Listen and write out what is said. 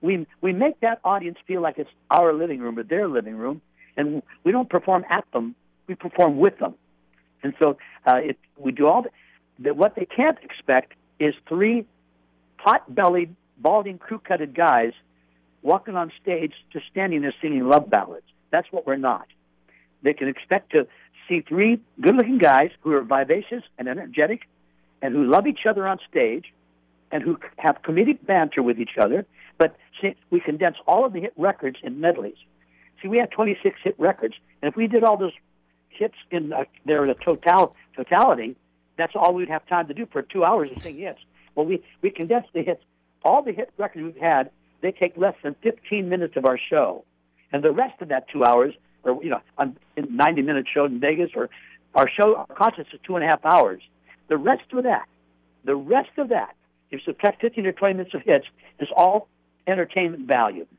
we make that audience feel like it's our living room or their living room, and we don't perform at them, we perform with them. And so we do all that. What they can't expect is three pot-bellied, balding, crew-cutted guys walking on stage just standing there singing love ballads. That's what we're not. They can expect to see three good-looking guys who are vivacious and energetic and who love each other on stage and who have comedic banter with each other. But see, we condense all of the hit records in medleys. See, we have 26 hit records, and if we did all those hits in their totality, that's all we'd have time to do for 2 hours to sing hits. Well, we condense the hits. All the hit records we've had, they take less than 15 minutes of our show. And the rest of that 2 hours, or, on 90-minute show in Vegas, or our concerts are 2.5 hours. The rest of that, if you subtract 15 or 20 minutes of hits, is all entertainment value.